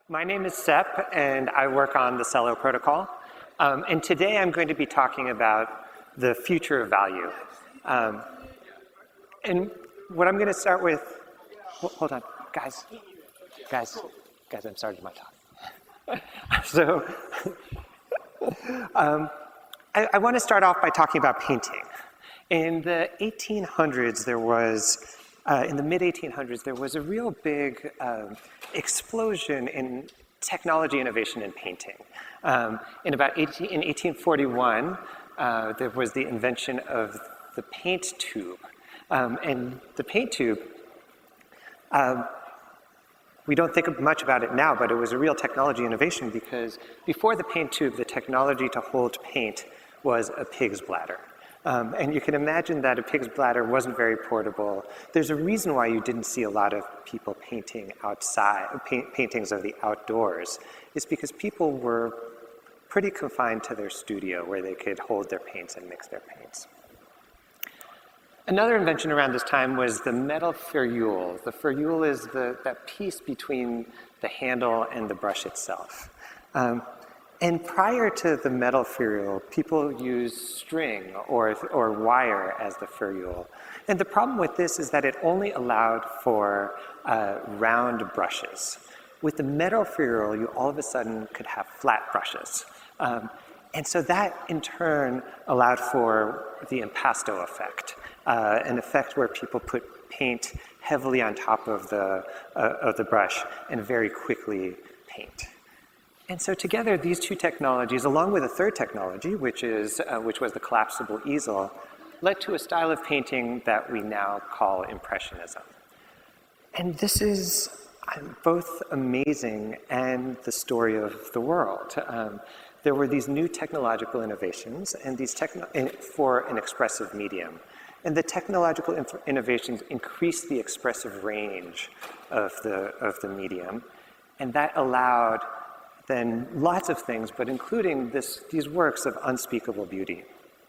My name is Sep, and I work on the Celo protocol. And today I'm going to be talking about the future of value. And what I'm going to start with, hold on, guys, I'm starting my talk. So, I want to start off by talking about painting. In the 1800s, in the mid-1800s, there was a real big explosion in technology innovation in painting. In 1841, there was the invention of the paint tube. And the paint tube, we don't think much about it now, but it was a real technology innovation because before the paint tube, the technology to hold paint was a pig's bladder. And you can imagine that a pig's bladder wasn't very portable. There's a reason why you didn't see a lot of people painting outside, paintings of the outdoors. It's because people were pretty confined to their studio where they could hold their paints and mix their paints. Another invention around this time was the metal ferrule. The ferrule is that piece between the handle and the brush itself. And prior to the metal ferrule, people used string or wire as the ferrule. And the problem with this is that it only allowed for round brushes. With the metal ferrule, you all of a sudden could have flat brushes. And so that, in turn, allowed for the impasto effect, an effect where people put paint heavily on top of the brush and very quickly paint. And so together, these two technologies, along with a third technology, which was the collapsible easel, led to a style of painting that we now call Impressionism. And this is both amazing and the story of the world. There were these new technological innovations and for an expressive medium. And the technological innovations increased the expressive range of the medium, and that allowed then lots of things, but including these works of unspeakable beauty.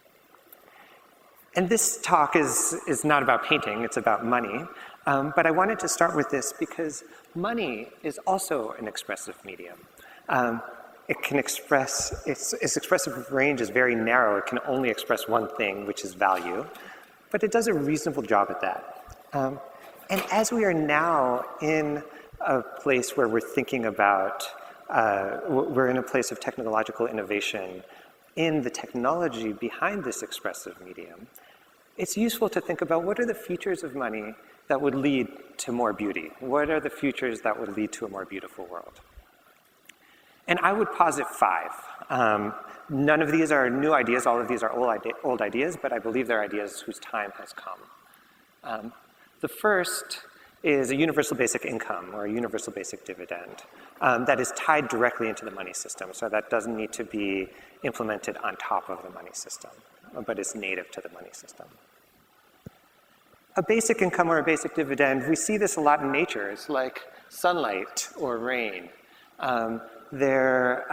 And this talk is not about painting, it's about money. But I wanted to start with this because money is also an expressive medium. It can express, its expressive range is very narrow. It can only express one thing, which is value. But it does a reasonable job at that. And as we are now in a place where we're thinking about we're in a place of technological innovation in the technology behind this expressive medium, it's useful to think about what are the features of money that would lead to more beauty? What are the features that would lead to a more beautiful world? And I would posit 5. None of these are new ideas, all of these are old ideas, but I believe they're ideas whose time has come. The first is a universal basic income or a universal basic dividend that is tied directly into the money system. So that doesn't need to be implemented on top of the money system, but is native to the money system. A basic income or a basic dividend, we see this a lot in nature. It's like sunlight or rain. They're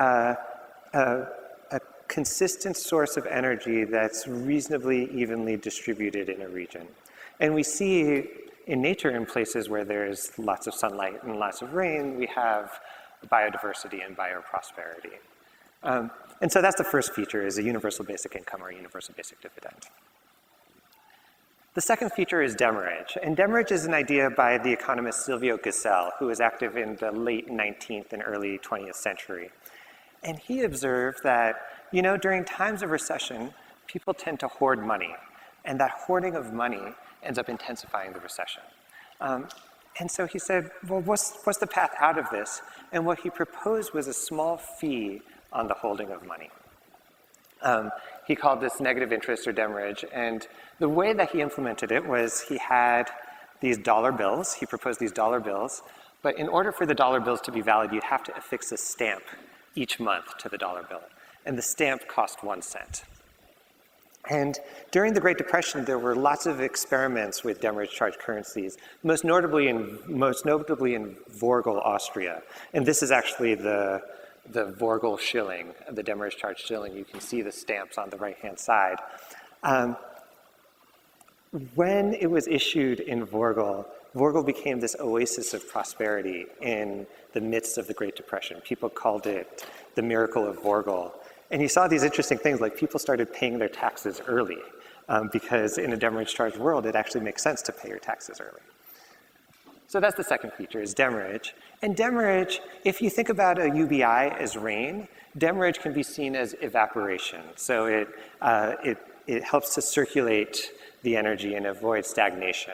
a consistent source of energy that's reasonably evenly distributed in a region. And we see in nature, in places where there's lots of sunlight and lots of rain, we have biodiversity and bioprosperity. And so that's the first feature, is a universal basic income or a universal basic dividend. The second feature is demurrage. And demurrage is an idea by the economist Silvio Gesell, who was active in the late 19th and early 20th century. And he observed that, during times of recession, people tend to hoard money. And that hoarding of money ends up intensifying the recession. And so he said, well, what's the path out of this? And what he proposed was a small fee on the holding of money. He called this negative interest or demurrage. And the way that he implemented it was he had these dollar bills. He proposed these dollar bills. But in order for the dollar bills to be valid, you'd have to affix a stamp each month to the dollar bill. And the stamp cost 1 cent. And during the Great Depression, there were lots of experiments with demurrage charged currencies, most notably in Vorgel, Austria. And this is actually the Vorgel shilling, the demurrage charged shilling. You can see the stamps on the right-hand side. when it was issued in Vorgel, Vorgel became this oasis of prosperity in the midst of the Great Depression. People called it the miracle of Vorgel. And you saw these interesting things, like people started paying their taxes early, because in a demurrage-charged world, it actually makes sense to pay your taxes early. So that's the second feature, is demurrage. And demurrage, if you think about a UBI as rain, demurrage can be seen as evaporation. So it helps to circulate the energy and avoid stagnation.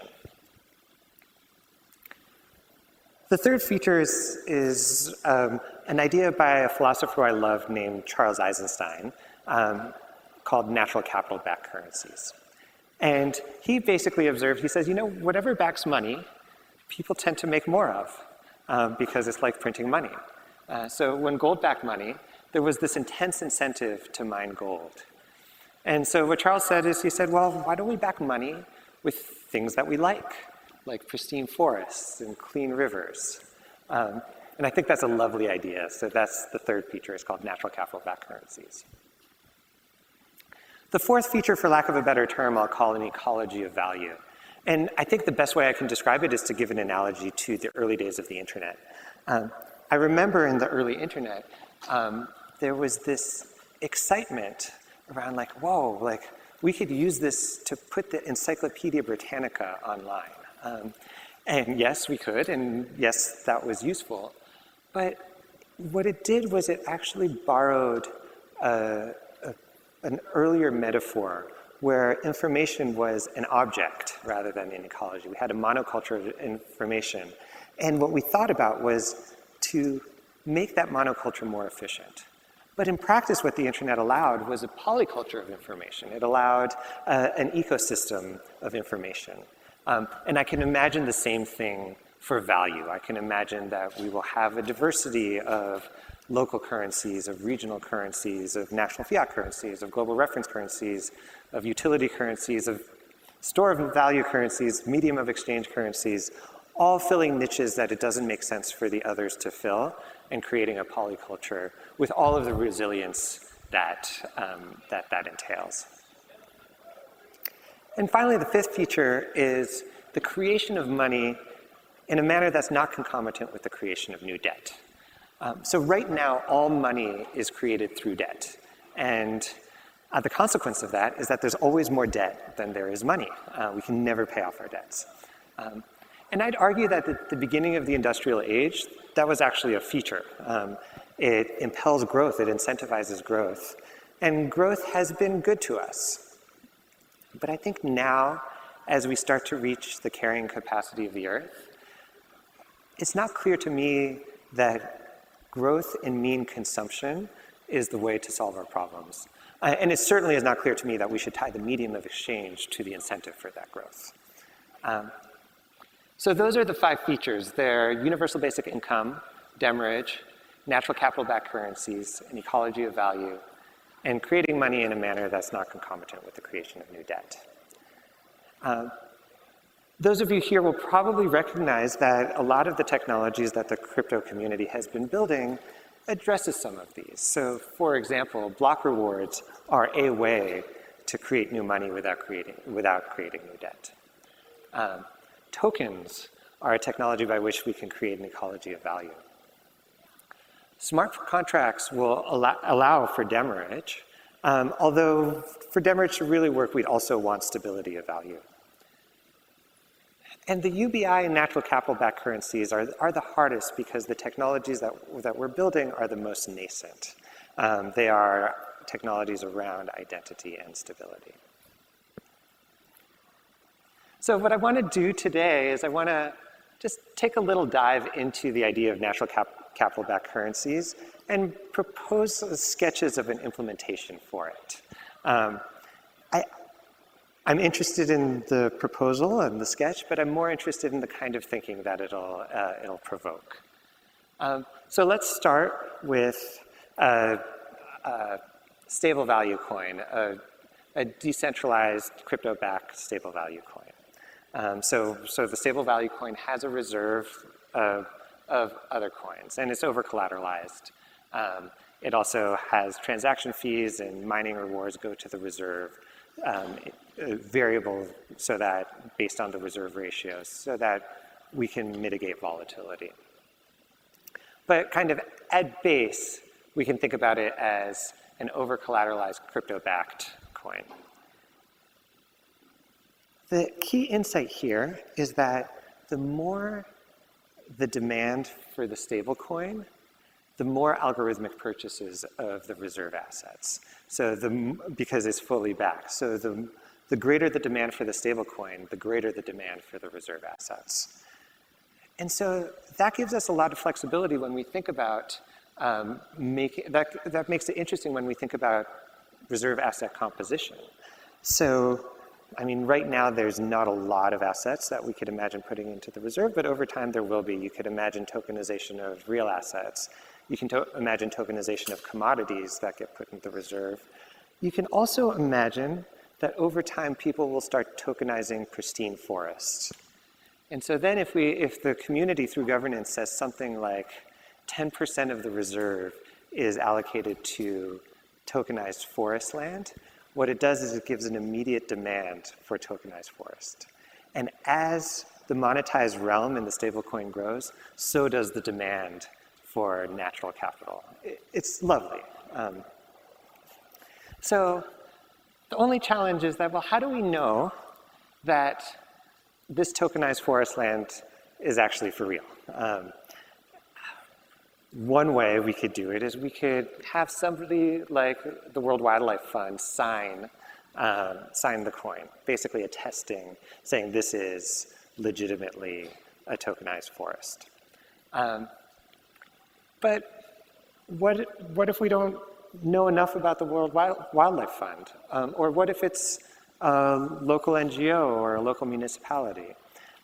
The third feature is an idea by a philosopher I love named Charles Eisenstein, called natural capital-backed currencies. And he basically observed, he says, whatever backs money, people tend to make more of, because it's like printing money. So when gold backed money, there was this intense incentive to mine gold. And so what Charles said is, he said, well, why don't we back money with things that we like pristine forests and clean rivers? And I think that's a lovely idea. So that's the third feature. It's called natural capital-backed currencies. The fourth feature, for lack of a better term, I'll call an ecology of value. And I think the best way I can describe it is to give an analogy to the early days of the internet. I remember in the early internet, there was this excitement around whoa, we could use this to put the Encyclopedia Britannica online. And yes, we could, and yes, that was useful. But what it did was it actually borrowed an earlier metaphor where information was an object rather than an ecology. We had a monoculture of information. And what we thought about was to make that monoculture more efficient. But in practice, what the internet allowed was a polyculture of information. It allowed an ecosystem of information. And I can imagine the same thing for value. I can imagine that we will have a diversity of local currencies, of regional currencies, of national fiat currencies, of global reference currencies, of utility currencies, of store of value currencies, medium of exchange currencies, all filling niches that it doesn't make sense for the others to fill, and creating a polyculture with all of the resilience that entails. And finally, the fifth feature is the creation of money in a manner that's not concomitant with the creation of new debt. So right now, all money is created through debt. And the consequence of that is that there's always more debt than there is money. We can never pay off our debts. And I'd argue that at the beginning of the industrial age, that was actually a feature. It impels growth, it incentivizes growth. And growth has been good to us. But I think now, as we start to reach the carrying capacity of the Earth, it's not clear to me that growth in mean consumption is the way to solve our problems. And it certainly is not clear to me that we should tie the medium of exchange to the incentive for that growth. So those are the 5 features. They're universal basic income, demurrage, natural capital-backed currencies, an ecology of value, and creating money in a manner that's not concomitant with the creation of new debt. Those of you here will probably recognize that a lot of the technologies that the crypto community has been building addresses some of these. So for example, block rewards are a way to create new money without creating new debt. Tokens are a technology by which we can create an ecology of value. Smart contracts will allow for demurrage, although for demurrage to really work, we'd also want stability of value. And the UBI and natural capital-backed currencies are the hardest because the technologies that we're building are the most nascent. They are technologies around identity and stability. So what I want to do today is I want to just take a little dive into the idea of natural capital-backed currencies and propose sketches of an implementation for it. I'm interested in the proposal and the sketch, but I'm more interested in the kind of thinking that it'll provoke. So let's start with a stable value coin, a decentralized crypto-backed stable value coin. So the stable value coin has a reserve of other coins, and it's over-collateralized. It also has transaction fees, and mining rewards go to the reserve. variable so that, based on the reserve ratios, so that we can mitigate volatility. But kind of at base, we can think about it as an over-collateralized crypto-backed coin. The key insight here is that the more the demand for the stable coin, the more algorithmic purchases of the reserve assets. So because it's fully backed. So the greater the demand for the stable coin, the greater the demand for the reserve assets. And so that gives us a lot of flexibility when we think about that makes it interesting when we think about reserve asset composition. So, I mean, right now there's not a lot of assets that we could imagine putting into the reserve, but over time there will be. You could imagine tokenization of real assets. You can imagine tokenization of commodities that get put into the reserve. You can also imagine that over time people will start tokenizing pristine forests. And so then if the community through governance says something like 10% of the reserve is allocated to tokenized forest land, what it does is it gives an immediate demand for tokenized forest. And as the monetized realm in the stablecoin grows, so does the demand for natural capital. It's lovely. So the only challenge is that, well, how do we know that this tokenized forest land is actually for real? One way we could do it is we could have somebody like the World Wildlife Fund sign the coin, basically attesting, saying this is legitimately a tokenized forest. But what if we don't know enough about the World Wildlife Fund? Or what if it's a local NGO or a local municipality?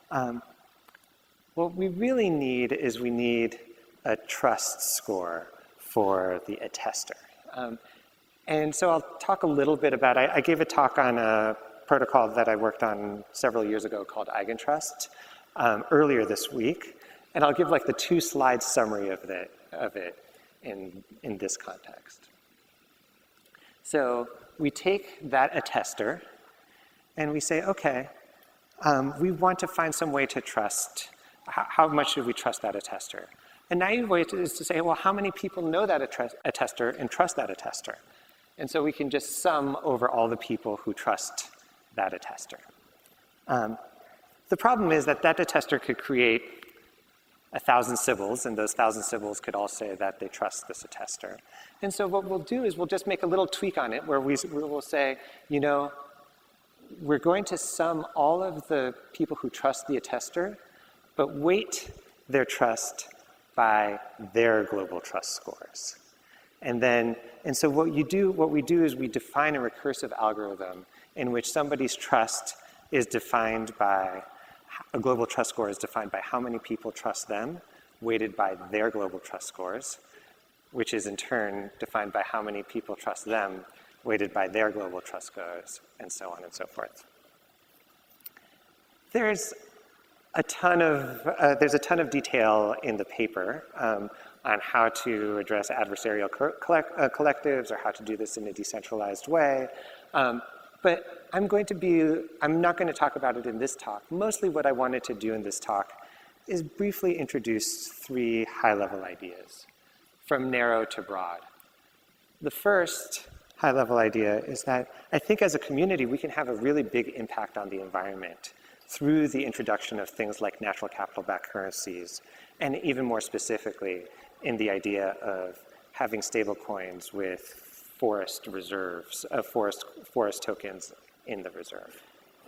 What we really need is we need a trust score for the attester. And so I'll talk a little bit about, I gave a talk on a protocol that I worked on several years ago called Eigentrust earlier this week. And I'll give like the 2-slide summary of it in this context. So we take that attester and we say, okay, we want to find some way to trust, how much should we trust that attester? A naive way is to say, well, how many people know that attester and trust that attester? And so we can just sum over all the people who trust that attester. The problem is that attester could create 1,000 Sybils, and those 1,000 Sybils could all say that they trust this attester. And so what we'll do is we'll just make a little tweak on it where we will say, you know, we're going to sum all of the people who trust the attester, but weight their trust by their global trust scores. And so what we do is we define a recursive algorithm in which somebody's trust is defined by, a global trust score is defined by how many people trust them, weighted by their global trust scores, which is in turn defined by how many people trust them, weighted by their global trust scores, and so on and so forth. There's a ton of detail in the paper on how to address adversarial collectives or how to do this in a decentralized way. But I'm not going to talk about it in this talk. Mostly what I wanted to do in this talk is briefly introduce 3 high-level ideas, from narrow to broad. The first high-level idea is that I think as a community, we can have a really big impact on the environment through the introduction of things like natural capital-backed currencies, and even more specifically, in the idea of having stable coins with forest reserves, forest tokens in the reserve.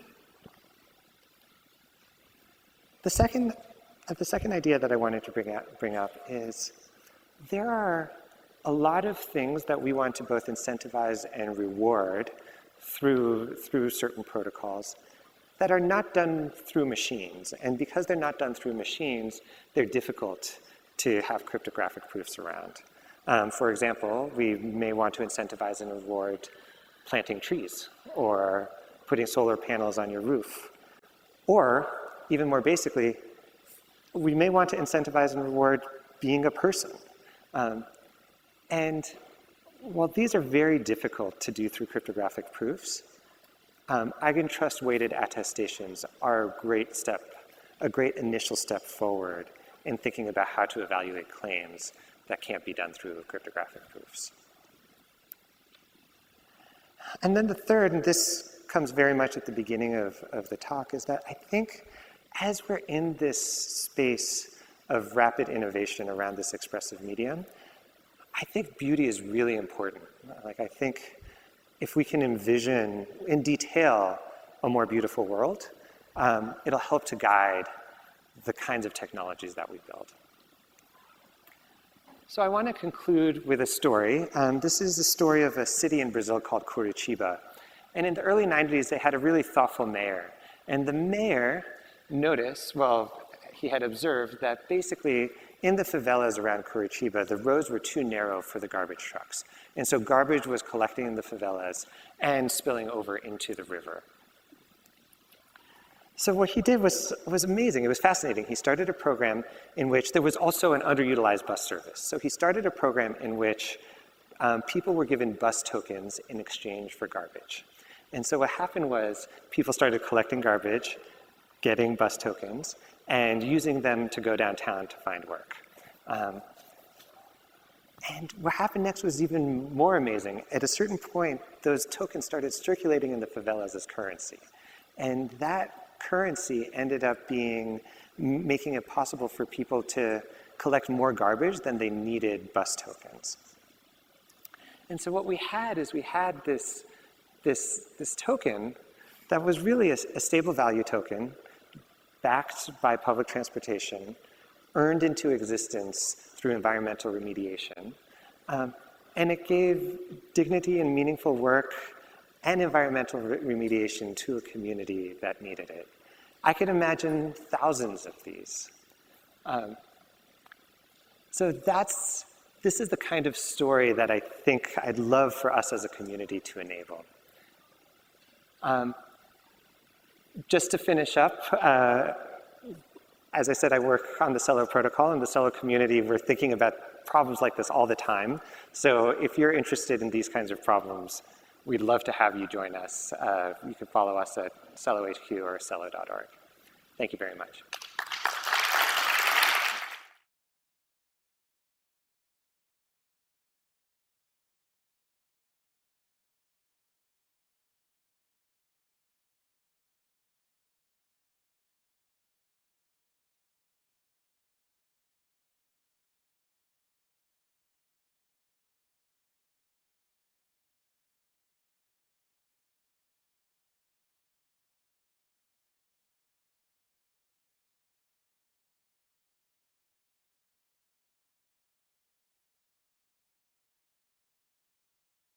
The second idea that I wanted to bring up is there are a lot of things that we want to both incentivize and reward through certain protocols that are not done through machines. And because they're not done through machines, they're difficult to have cryptographic proofs around. For example, we may want to incentivize and reward planting trees or putting solar panels on your roof. Or, even more basically, we may want to incentivize and reward being a person. And while these are very difficult to do through cryptographic proofs, Eigentrust-weighted attestations are a great initial step forward in thinking about how to evaluate claims that can't be done through cryptographic proofs. And then the third, and this comes very much at the beginning of the talk, is that I think as we're in this space of rapid innovation around this expressive medium, I think beauty is really important. Like, I think if we can envision in detail a more beautiful world, it'll help to guide the kinds of technologies that we build. So I want to conclude with a story. This is the story of a city in Brazil called Curitiba. And in the early 90s, they had a really thoughtful mayor. And the mayor noticed, well, he had observed that basically in the favelas around Curitiba, the roads were too narrow for the garbage trucks. And so garbage was collecting in the favelas and spilling over into the river. So what he did was amazing. It was fascinating. He started a program in which there was also an underutilized bus service. So he started a program in which people were given bus tokens in exchange for garbage. And so what happened was people started collecting garbage, getting bus tokens, and using them to go downtown to find work. And what happened next was even more amazing. At a certain point, those tokens started circulating in the favelas as currency. And that currency ended up making it possible for people to collect more garbage than they needed bus tokens. And so what we had is we had this token that was really a stable value token backed by public transportation, earned into existence through environmental remediation. And it gave dignity and meaningful work and environmental remediation to a community that needed it. I could imagine thousands of these. So this is the kind of story that I think I'd love for us as a community to enable. Just to finish up, as I said, I work on the Celo protocol. In the Celo community, we're thinking about problems like this all the time. So if you're interested in these kinds of problems, we'd love to have you join us. You can follow us at CeloHQ or celo.org. Thank you very much.